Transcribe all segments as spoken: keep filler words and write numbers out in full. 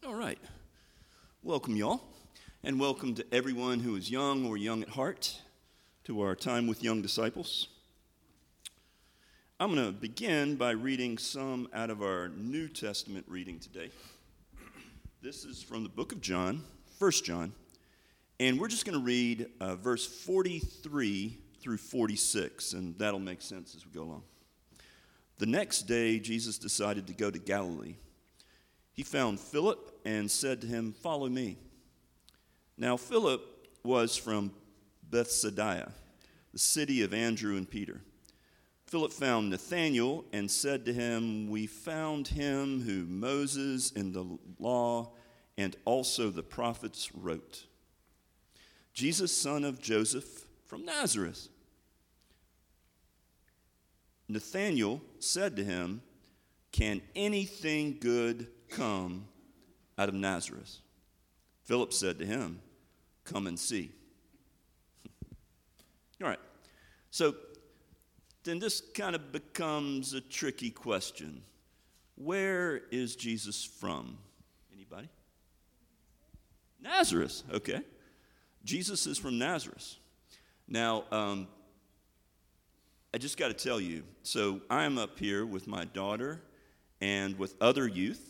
All right. Welcome, y'all, and welcome to everyone who is young or young at heart to our time with young disciples. I'm going to begin by reading some out of our New Testament reading today. This is from the book of John, First John, and we're just going to read uh, verse forty-three through forty-six, and that'll make sense as we go along. The next day, Jesus decided to go to Galilee. He found Philip and said to him, "Follow me." Now Philip was from Bethsaida, the city of Andrew and Peter. Philip found Nathanael and said to him, "We found him who Moses in the law and also the prophets wrote, Jesus, son of Joseph from Nazareth." Nathanael said to him, "Can anything good come out of Nazareth?" Philip said to him, "Come and see." All right, so then this kind of becomes a tricky question. Where is Jesus from? Anybody? Nazareth, okay. Jesus is from Nazareth. Now, um, I just got to tell you, so I'm up here with my daughter and with other youth.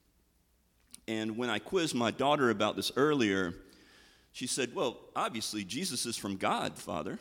And when I quizzed my daughter about this earlier, she said, "Well, obviously, Jesus is from God, Father."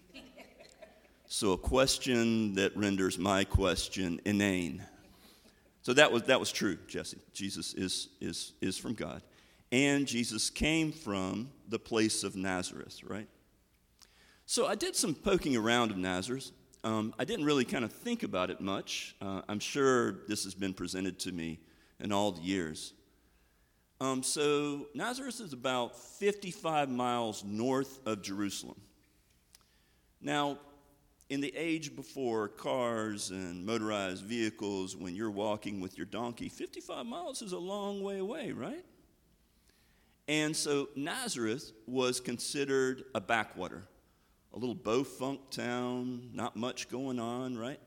So a question that renders my question inane. So that was that was true, Jesse. Jesus is is is from God. And Jesus came from the place of Nazareth, right? So I did some poking around of Nazareth. Um, I didn't really kind of think about it much. Uh, I'm sure this has been presented to me in all the years. Um, so Nazareth is about fifty-five miles north of Jerusalem. Now, in the age before cars and motorized vehicles, when you're walking with your donkey, fifty-five miles is a long way away, right? And so Nazareth was considered a backwater, a little Beaufunk town, not much going on, right?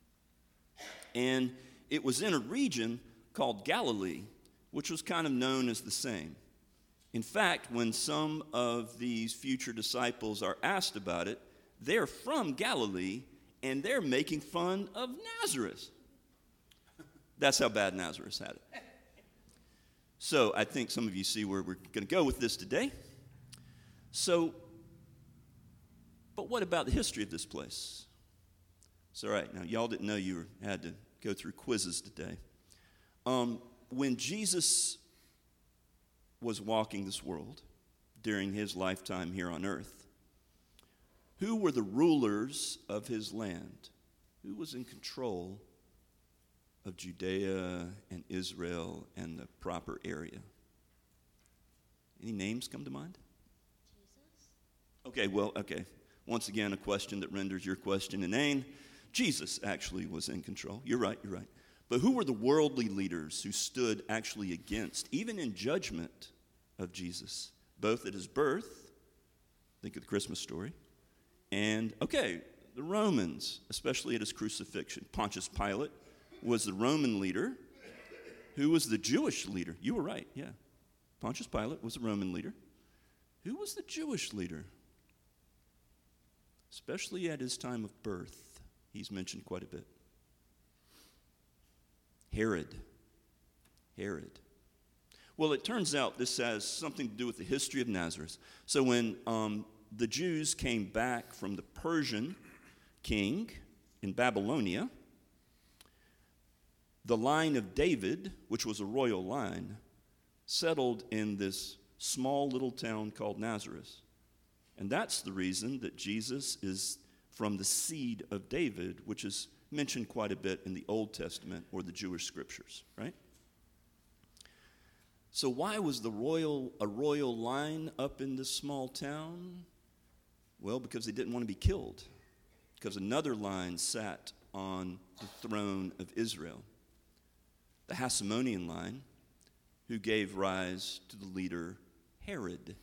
And it was in a region called Galilee, which was kind of known as the same. In fact, when some of these future disciples are asked about it, they're from Galilee, and they're making fun of Nazareth. That's how bad Nazareth had it. So I think some of you see where we're going to go with this today. So, but what about the history of this place? It's all right. Now, y'all didn't know you were, had to go through quizzes today. Um, when Jesus was walking this world during his lifetime here on earth, who were the rulers of his land? Who was in control of Judea and Israel and the proper area? Any names come to mind? Jesus. Okay, well, okay. Once again, a question that renders your question inane. Jesus actually was in control. You're right, you're right. But who were the worldly leaders who stood actually against, even in judgment of Jesus, both at his birth, think of the Christmas story, and, okay, the Romans, especially at his crucifixion. Pontius Pilate was the Roman leader. Who was the Jewish leader? You were right, yeah. Pontius Pilate was the Roman leader. Who was the Jewish leader? Especially at his time of birth, he's mentioned quite a bit. Herod. Herod. Well, it turns out this has something to do with the history of Nazareth. So when um, the Jews came back from the Persian king in Babylonia, the line of David, which was a royal line, settled in this small little town called Nazareth. And that's the reason that Jesus is from the seed of David, which is mentioned quite a bit in the Old Testament or the Jewish scriptures, right? So why was the royal a royal line up in this small town? Well, because they didn't want to be killed, because another line sat on the throne of Israel, the Hasmonean line, who gave rise to the leader Herod.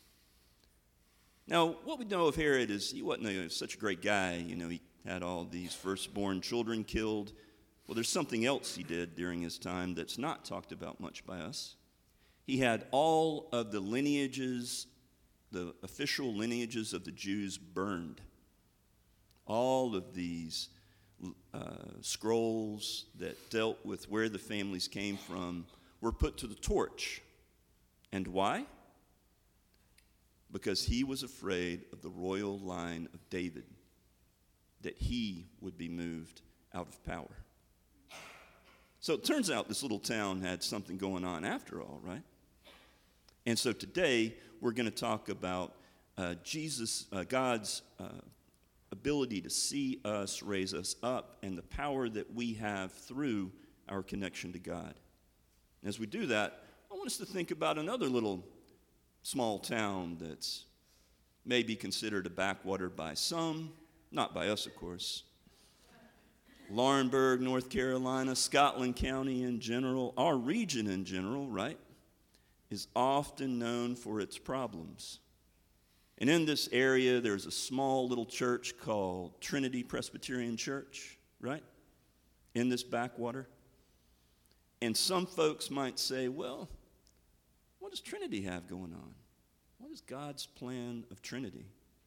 Now, what we know of Herod is he wasn't a, such a great guy. You know, he had all these firstborn children killed. Well, there's something else he did during his time that's not talked about much by us. He had all of the lineages, the official lineages of the Jews burned. All of these uh, scrolls that dealt with where the families came from were put to the torch. And why? Because he was afraid of the royal line of David, that he would be moved out of power. So it turns out this little town had something going on after all, right? And so today we're going to talk about uh, Jesus, uh, God's uh, ability to see us, raise us up, and the power that we have through our connection to God. And as we do that, I want us to think about another little small town that's maybe considered a backwater by some, not by us, of course. Laurinburg, North Carolina, Scotland County in general, our region in general, right, is often known for its problems. And in this area, there's a small little church called Trinity Presbyterian Church, right, in this backwater. And some folks might say, well, what does Trinity have going on? What is God's plan of Trinity?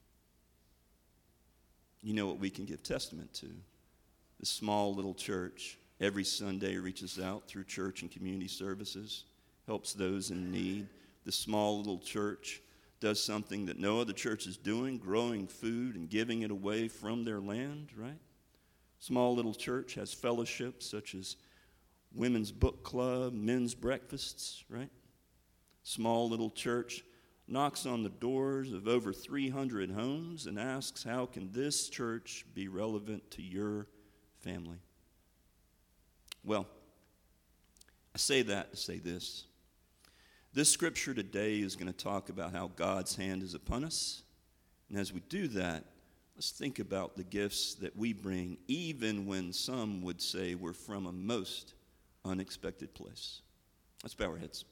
You know what we can give testament to. The small little church every Sunday reaches out through church and community services, helps those in need. The small little church does something that no other church is doing, growing food and giving it away from their land, right? Small little church has fellowships such as women's book club, men's breakfasts, right? Small little church knocks on the doors of over three hundred homes and asks, how can this church be relevant to your family? Well, I say that to say this. This scripture today is going to talk about how God's hand is upon us. And as we do that, let's think about the gifts that we bring, even when some would say we're from a most unexpected place. Let's bow our heads.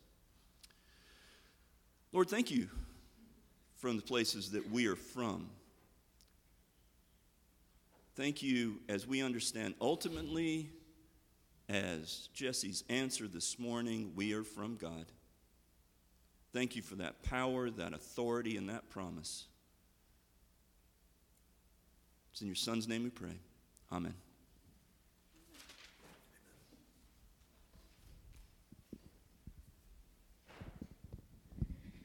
Lord, thank you from the places that we are from. Thank you as we understand ultimately, as Jesse's answer this morning, we are from God. Thank you for that power, that authority, and that promise. It's in your Son's name we pray. Amen.